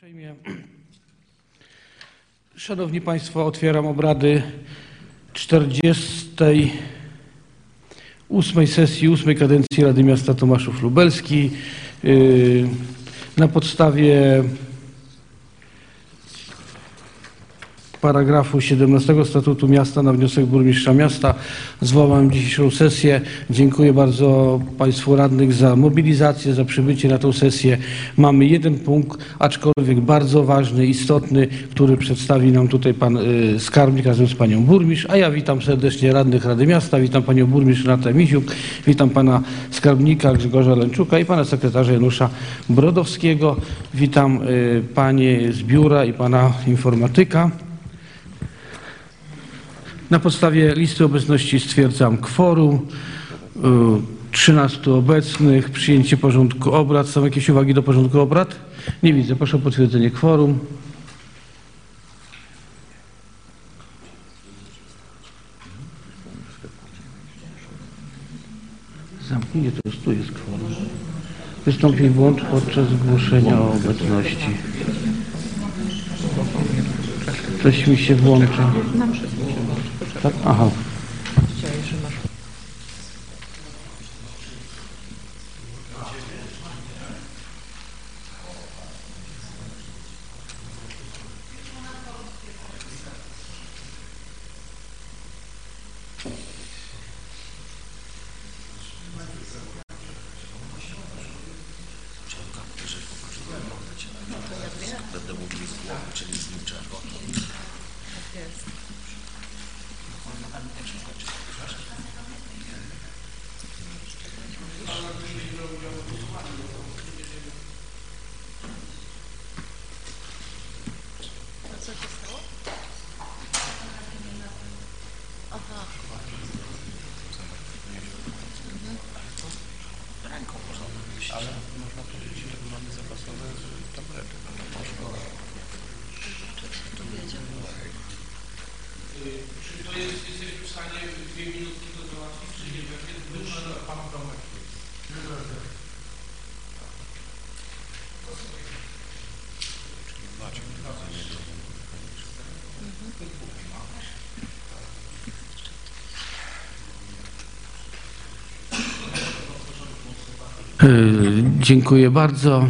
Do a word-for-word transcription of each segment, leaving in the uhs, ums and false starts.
Uprzejmie. Szanowni Państwo, otwieram obrady czterdziestej ósmej sesji ósmej kadencji Rady Miasta Tomaszów Lubelski. Na podstawie paragrafu siedemnastego Statutu Miasta na wniosek burmistrza miasta zwołałem dzisiejszą sesję. Dziękuję bardzo Państwu radnych za mobilizację, za przybycie na tę sesję. Mamy jeden punkt, aczkolwiek bardzo ważny, istotny, który przedstawi nam tutaj pan y, skarbnik razem z panią burmistrz, a ja witam serdecznie radnych Rady Miasta, witam panią burmistrz Renatę Miziuk, witam pana skarbnika Grzegorza Lęczuka i pana sekretarza Janusza Brodowskiego, witam y, panie z biura i pana informatyka. Na podstawie listy obecności stwierdzam kworum. trzynastu obecnych. Przyjęcie porządku obrad. Są jakieś uwagi do porządku obrad? Nie widzę. Proszę o potwierdzenie kworum. Zamknij, to tu jest kworum. Wystąpień włącz podczas zgłoszenia o obecności. Coś mi się włącza. Tak? Aha. Będę mówił z głowy, czyli z niczego. A co się stało? Aha. Mhm. Ręką można powiedzieć, ale można powiedzieć, że mamy zapasowe tablety. To wiedział. Czy to jest, jesteśmy w stanie dwie minutki to załatwić, czy nie? Wyższe do pana domu. Dziękuję bardzo.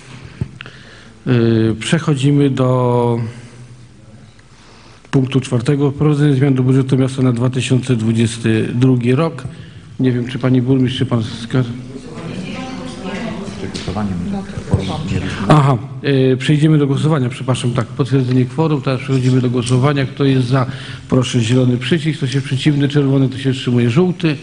Przechodzimy do punktu czwartego. Wprowadzenie zmian do budżetu miasta na dwa tysiące dwudziesty drugi rok. Nie wiem, czy pani burmistrz, czy pan skarbnik. Aha, e, przejdziemy do głosowania, przepraszam, tak, potwierdzenie kworum, teraz przechodzimy do głosowania. Kto jest za, proszę zielony przycisk, kto się przeciwny, czerwony, to się wstrzymuje żółty.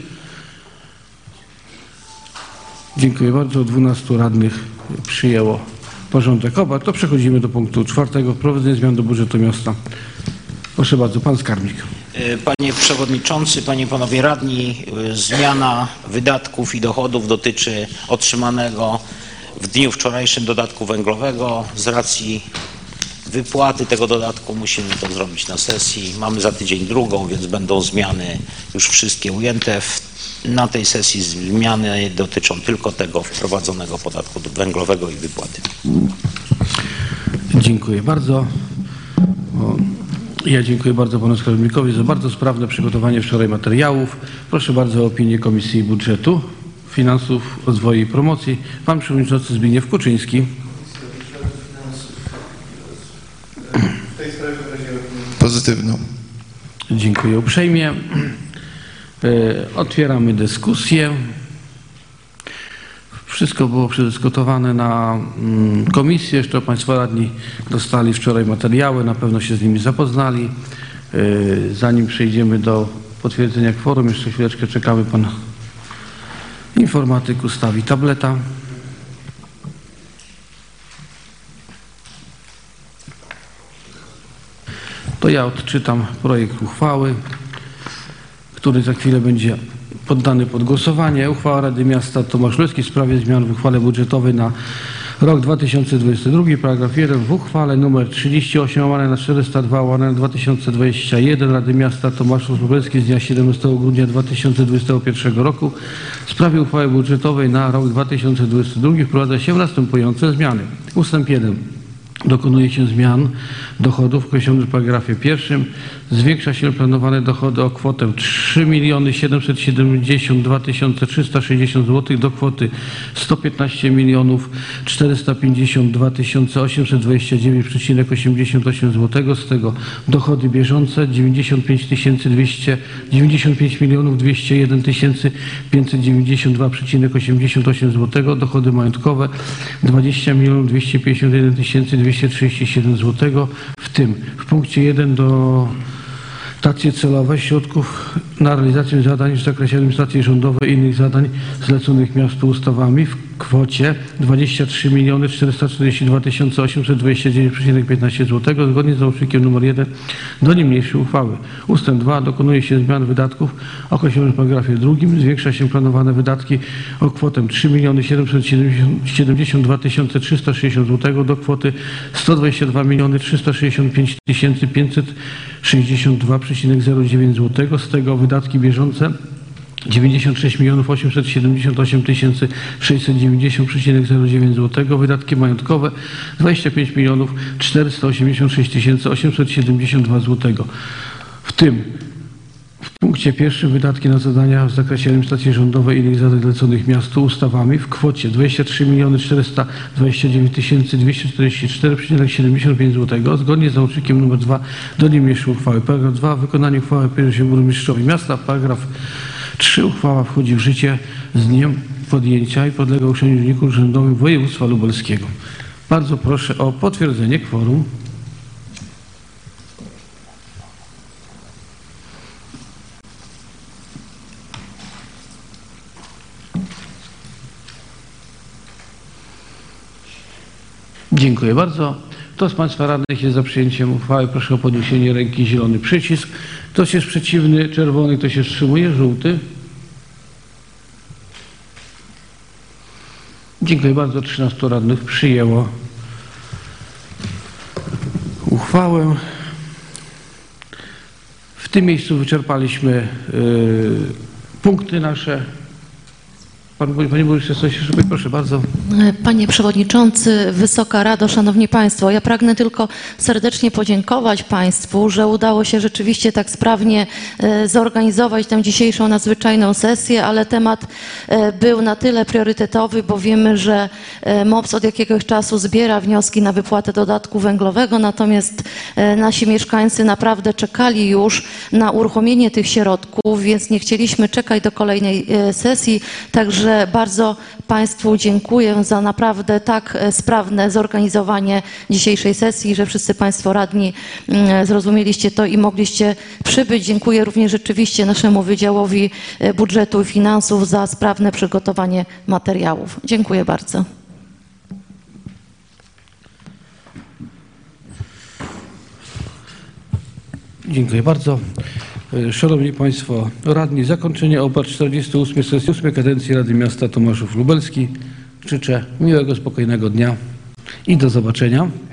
Dziękuję bardzo, dwunastu radnych przyjęło porządek obrad. To przechodzimy do punktu czwartego, wprowadzenie zmian do budżetu miasta. Proszę bardzo, pan skarbnik. Panie Przewodniczący, Panie i Panowie Radni, zmiana wydatków i dochodów dotyczy otrzymanego w dniu wczorajszym dodatku węglowego. Z racji wypłaty tego dodatku musimy to zrobić na sesji. Mamy za tydzień drugą, więc będą zmiany już wszystkie ujęte. W, na tej sesji zmiany dotyczą tylko tego wprowadzonego podatku węglowego i wypłaty. Dziękuję bardzo. O, ja dziękuję bardzo panu skarbnikowi za bardzo sprawne przygotowanie wczoraj materiałów. Proszę bardzo o opinię Komisji Budżetu, Finansów, Rozwoju i Promocji. Pan przewodniczący Zbigniew Kuczyński. W tej sprawie wyraziłem pozytywną. Dziękuję uprzejmie. Otwieramy dyskusję. Wszystko było przedyskutowane na komisji. Jeszcze Państwo radni dostali wczoraj materiały, na pewno się z nimi zapoznali. Zanim przejdziemy do potwierdzenia kworum, jeszcze chwileczkę czekamy. Pan informatyk ustawi tableta. To ja odczytam projekt uchwały, który za chwilę będzie poddany pod głosowanie. Uchwała Rady Miasta Tomasz Lubelski w sprawie zmian w uchwale budżetowej na rok dwa tysiące dwudziesty drugi. Paragraf jeden. W uchwale nr trzydzieści osiem łamane na czterysta dwa łamane na dwa tysiące dwudziesty pierwszy Rady Miasta Tomaszów Lubelski z dnia siedemnastego grudnia dwa tysiące dwudziestego pierwszego roku w sprawie uchwały budżetowej na rok dwa tysiące dwudziesty drugi wprowadza się następujące zmiany. Ustęp jeden. dokonuje się zmian dochodów określonych w paragrafie pierwszym. Zwiększa się planowane dochody o kwotę trzy miliony siedemset siedemdziesiąt dwa tysiące trzysta sześćdziesiąt złotych do kwoty sto piętnaście milionów czterysta pięćdziesiąt dwa tysiące osiemset dwadzieścia dziewięć przecinek osiemdziesiąt osiem złotego. Z tego dochody bieżące dziewięćdziesiąt pięć tysięcy dwieście dziewięćdziesiąt pięć milionów dwieście jeden tysięcy pięćset dziewięćdziesiąt dwa przecinek osiemdziesiąt osiem złotego. Dochody majątkowe dwadzieścia milionów dwieście pięćdziesiąt jeden tysięcy dwieście trzydzieści siedem złotego. W tym w punkcie jeden do dotacje celowe środków na realizację zadań w zakresie administracji rządowej i innych zadań zleconych miastu ustawami w kwocie dwadzieścia trzy miliony czterysta czterdzieści dwa tysiące osiemset dwadzieścia dziewięć przecinek piętnaście złotego zgodnie z załącznikiem nr jeden do niniejszej uchwały. Ustęp dwa. Dokonuje się zmian wydatków określonych w paragrafie drugim. Zwiększa się planowane wydatki o kwotę trzy miliony siedemset siedemdziesiąt dwa tysiące trzysta sześćdziesiąt złotego do kwoty sto dwadzieścia dwa miliony trzysta sześćdziesiąt pięć tysięcy pięćset sześćdziesiąt dwa przecinek zero dziewięć złotego. Z tego wydatki bieżące dziewięćdziesiąt sześć milionów osiemset siedemdziesiąt osiem tysięcy sześćset dziewięćdziesiąt przecinek zero dziewięć złotego. Wydatki majątkowe dwadzieścia pięć milionów czterysta osiemdziesiąt sześć tysięcy osiemset siedemdziesiąt dwa złotego. W tym w punkcie pierwszym wydatki na zadania w zakresie administracji rządowej i innych zadań zleconych miastu ustawami w kwocie dwadzieścia trzy miliony czterysta dwadzieścia dziewięć tysięcy dwieście czterdzieści cztery przecinek siedemdziesiąt pięć złotego zgodnie z załącznikiem nr dwa do niniejszej uchwały. Paragraf dwa. Wykonanie uchwały powierza się burmistrzowi miasta. Paragraf trzy. Uchwała wchodzi w życie z dniem podjęcia i podlega ogłoszeniu w Dzienniku Urzędowym Województwa Lubelskiego. Bardzo proszę o potwierdzenie kworum. Dziękuję bardzo. Kto z Państwa radnych jest za przyjęciem uchwały? Proszę o podniesienie ręki. Zielony przycisk. Ktoś jest przeciwny? Czerwony. Kto się wstrzymuje? Żółty. Dziękuję bardzo. trzynastu radnych przyjęło uchwałę. W tym miejscu wyczerpaliśmy y, punkty nasze. Pan, Panie Burmistrzu, coś jeszcze? Proszę bardzo. Panie Przewodniczący, Wysoka Rado, Szanowni Państwo, ja pragnę tylko serdecznie podziękować Państwu, że udało się rzeczywiście tak sprawnie e, zorganizować tę dzisiejszą nadzwyczajną sesję, ale temat e, był na tyle priorytetowy, bo wiemy, że e, MOPS od jakiegoś czasu zbiera wnioski na wypłatę dodatku węglowego, natomiast e, nasi mieszkańcy naprawdę czekali już na uruchomienie tych środków, więc nie chcieliśmy czekać do kolejnej e, sesji, także bardzo Państwu dziękuję za naprawdę tak sprawne zorganizowanie dzisiejszej sesji, że wszyscy Państwo radni zrozumieliście to i mogliście przybyć. Dziękuję również rzeczywiście naszemu Wydziałowi Budżetu i Finansów za sprawne przygotowanie materiałów. Dziękuję bardzo. Dziękuję bardzo. Szanowni Państwo radni, zakończenie obrad czterdziestej ósmej sesji ósmej kadencji Rady Miasta Tomaszów Lubelski. Życzę miłego, spokojnego dnia i do zobaczenia.